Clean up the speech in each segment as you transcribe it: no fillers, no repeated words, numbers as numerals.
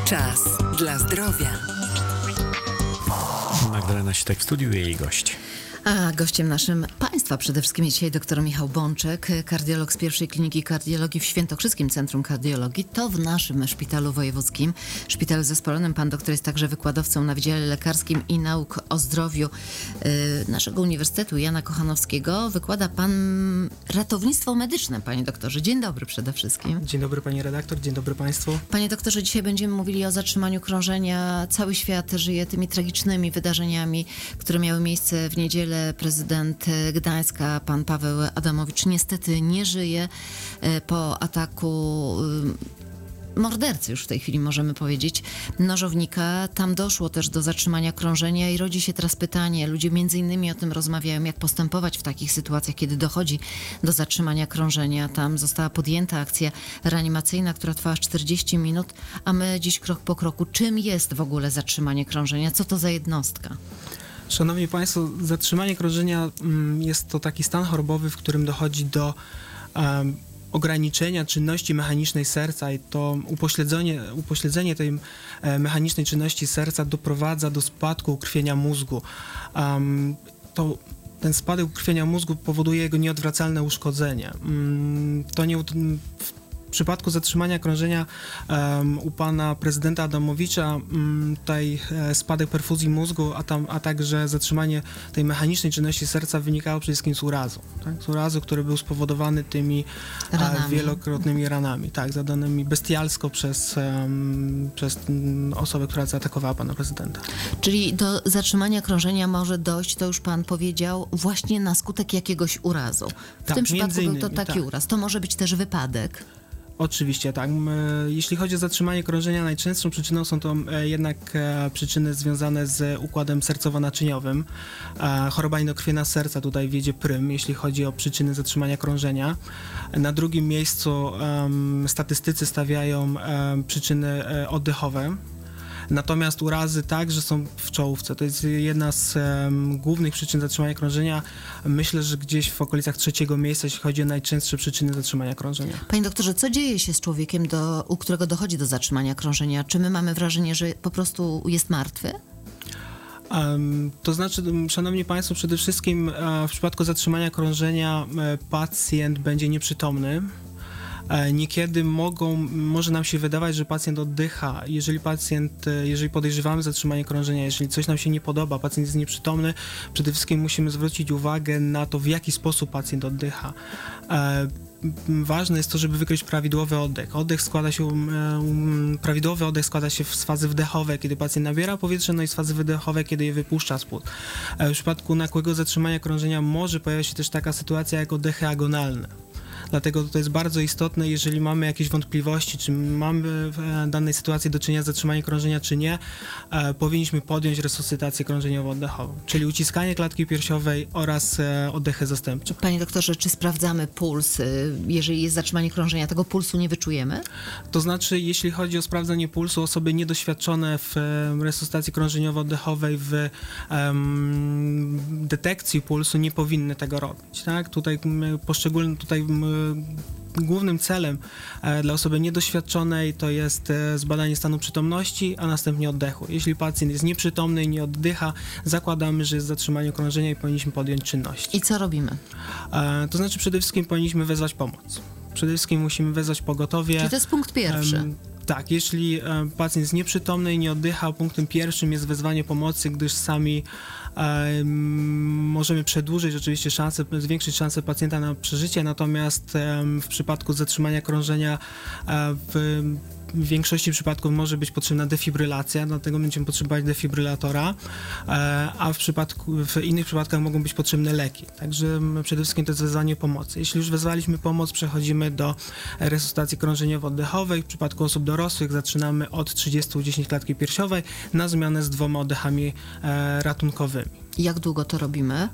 Czas dla zdrowia. Magdalena Sitek w studiu i jej gość. A gościem naszym państwa przede wszystkim jest dzisiaj dr Michał Bączek, kardiolog z pierwszej kliniki kardiologii w Świętokrzyskim Centrum Kardiologii. To w naszym szpitalu wojewódzkim, szpitalu zespolonym. Pan doktor jest także wykładowcą na Wydziale Lekarskim i Nauk o Zdrowiu naszego Uniwersytetu Jana Kochanowskiego. Wykłada pan ratownictwo medyczne, panie doktorze. Dzień dobry przede wszystkim. Dzień dobry pani redaktor, dzień dobry państwu. Panie doktorze, dzisiaj będziemy mówili o zatrzymaniu krążenia. Cały świat żyje tymi tragicznymi wydarzeniami, które miały miejsce w niedzielę. Prezydent Gdańska, pan Paweł Adamowicz, niestety nie żyje po ataku mordercy, już w tej chwili możemy powiedzieć, nożownika. Tam doszło też do zatrzymania krążenia i rodzi się teraz pytanie, ludzie między innymi o tym rozmawiają, jak postępować w takich sytuacjach, kiedy dochodzi do zatrzymania krążenia. Tam została podjęta akcja reanimacyjna, która trwała 40 minut, a my dziś krok po kroku. Czym jest w ogóle zatrzymanie krążenia? Co to za jednostka? Szanowni państwo, zatrzymanie krążenia jest to taki stan chorobowy, w którym dochodzi do ograniczenia czynności mechanicznej serca i to upośledzenie tej mechanicznej czynności serca doprowadza do spadku ukrwienia mózgu. Ten spadek ukrwienia mózgu powoduje jego nieodwracalne uszkodzenie. W przypadku zatrzymania krążenia u pana prezydenta Adamowicza tutaj spadek perfuzji mózgu, a także zatrzymanie tej mechanicznej czynności serca wynikało przede wszystkim z urazu. Tak? Z urazu, który był spowodowany tymi wielokrotnymi ranami, tak, zadanymi bestialsko przez osobę, która zaatakowała pana prezydenta. Czyli do zatrzymania krążenia może dojść, to już pan powiedział, właśnie na skutek jakiegoś urazu. W tym przypadku był to taki uraz. To może być też wypadek. Oczywiście, tak. Jeśli chodzi o zatrzymanie krążenia, najczęstszą przyczyną są to jednak przyczyny związane z układem sercowo-naczyniowym. Choroba niedokrwienna serca tutaj wiedzie prym, jeśli chodzi o przyczyny zatrzymania krążenia. Na drugim miejscu statystycy stawiają przyczyny oddechowe. Natomiast urazy także są w czołówce. To jest jedna z głównych przyczyn zatrzymania krążenia. Myślę, że gdzieś w okolicach 3. miejsca, jeśli chodzi o najczęstsze przyczyny zatrzymania krążenia. Panie doktorze, co dzieje się z człowiekiem, u którego dochodzi do zatrzymania krążenia? Czy my mamy wrażenie, że po prostu jest martwy? To znaczy, szanowni państwo, przede wszystkim w przypadku zatrzymania krążenia pacjent będzie nieprzytomny. Niekiedy może nam się wydawać, że pacjent oddycha. Jeżeli podejrzewamy zatrzymanie krążenia, jeżeli coś nam się nie podoba, pacjent jest nieprzytomny, przede wszystkim musimy zwrócić uwagę na to, w jaki sposób pacjent oddycha. Ważne jest to, żeby wykryć prawidłowy oddech. Prawidłowy oddech składa się z fazy wdechowej, kiedy pacjent nabiera powietrze, no i z fazy wydechowej, kiedy je wypuszcza z płuc. W przypadku nagłego zatrzymania krążenia może pojawiać się też taka sytuacja jak oddechy agonalne. Dlatego to jest bardzo istotne, jeżeli mamy jakieś wątpliwości, czy mamy w danej sytuacji do czynienia z zatrzymaniem krążenia, czy nie, powinniśmy podjąć resuscytację krążeniowo-oddechową, czyli uciskanie klatki piersiowej oraz oddechy zastępcze. Panie doktorze, czy sprawdzamy puls? Jeżeli jest zatrzymanie krążenia, tego pulsu nie wyczujemy? To znaczy, jeśli chodzi o sprawdzanie pulsu, osoby niedoświadczone w resuscytacji krążeniowo-oddechowej, w detekcji pulsu nie powinny tego robić. Tak? Głównym celem dla osoby niedoświadczonej to jest zbadanie stanu przytomności, a następnie oddechu. Jeśli pacjent jest nieprzytomny i nie oddycha, zakładamy, że jest zatrzymanie krążenia i powinniśmy podjąć czynności. I co robimy? To znaczy przede wszystkim powinniśmy wezwać pomoc. Przede wszystkim musimy wezwać pogotowie. Czyli to jest punkt pierwszy. Tak, jeśli pacjent jest nieprzytomny i nie oddycha, punktem pierwszym jest wezwanie pomocy, gdyż sami możemy przedłużyć oczywiście zwiększyć szanse pacjenta na przeżycie, natomiast w przypadku zatrzymania krążenia w większości przypadków może być potrzebna defibrylacja, dlatego będziemy potrzebować defibrylatora, a w innych przypadkach mogą być potrzebne leki. Także przede wszystkim to jest wezwanie pomocy. Jeśli już wezwaliśmy pomoc, przechodzimy do resuscytacji krążeniowo-oddechowej. W przypadku osób dorosłych zaczynamy od 30 uciśnięć klatki piersiowej na zmianę z 2 oddechami ratunkowymi. Jak długo to robimy?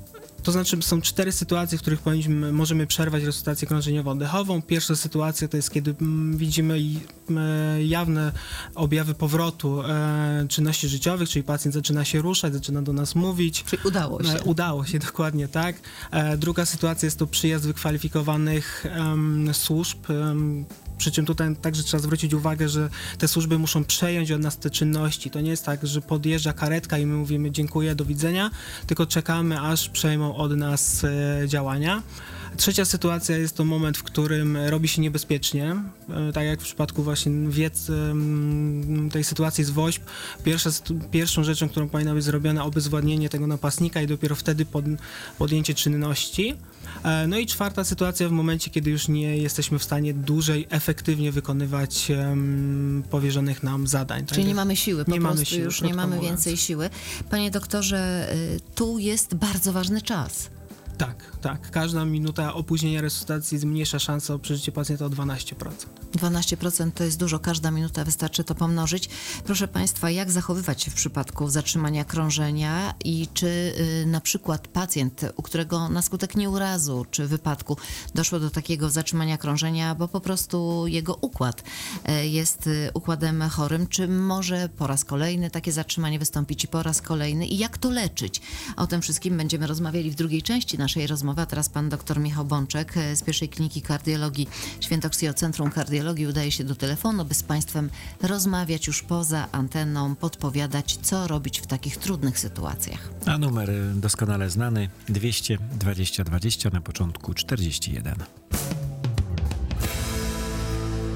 To znaczy są 4 sytuacje, w których możemy przerwać resuscytację krążeniowo-oddechową. Pierwsza sytuacja to jest, kiedy widzimy jawne objawy powrotu czynności życiowych, czyli pacjent zaczyna się ruszać, zaczyna do nas mówić. Czyli udało się. Udało się, dokładnie tak. Druga sytuacja jest to przyjazd wykwalifikowanych służb. Przy czym tutaj także trzeba zwrócić uwagę, że te służby muszą przejąć od nas te czynności. To nie jest tak, że podjeżdża karetka i my mówimy dziękuję, do widzenia, tylko czekamy, aż przejmą od nas działania. Trzecia sytuacja jest to moment, w którym robi się niebezpiecznie, tak jak w przypadku właśnie tej sytuacji z WOŚP. Pierwszą rzeczą, którą powinna być zrobiona, obezwładnienie tego napastnika i dopiero wtedy podjęcie czynności. No i czwarta sytuacja w momencie, kiedy już nie jesteśmy w stanie dłużej efektywnie wykonywać powierzonych nam zadań. Czyli nie mamy siły, po prostu już nie mamy mówiąc. więcej siły. Panie doktorze, tu jest bardzo ważny czas. Tak. Każda minuta opóźnienia resuscytacji zmniejsza szansę o przeżycie pacjenta o 12%. 12% to jest dużo, każda minuta wystarczy to pomnożyć. Proszę Państwa, jak zachowywać się w przypadku zatrzymania krążenia i czy na przykład pacjent, u którego na skutek nieurazu czy wypadku doszło do takiego zatrzymania krążenia, bo po prostu jego układ jest układem chorym, czy może po raz kolejny takie zatrzymanie wystąpić i po raz kolejny i jak to leczyć? O tym wszystkim będziemy rozmawiali w drugiej części naszej rozmowy, a teraz pan dr Michał Bączek z pierwszej kliniki kardiologii Świętokrzyskiego Centrum Kardiologii udaje się do telefonu, by z Państwem rozmawiać już poza anteną, podpowiadać, co robić w takich trudnych sytuacjach. A numer doskonale znany 200 20 20, na początku 41.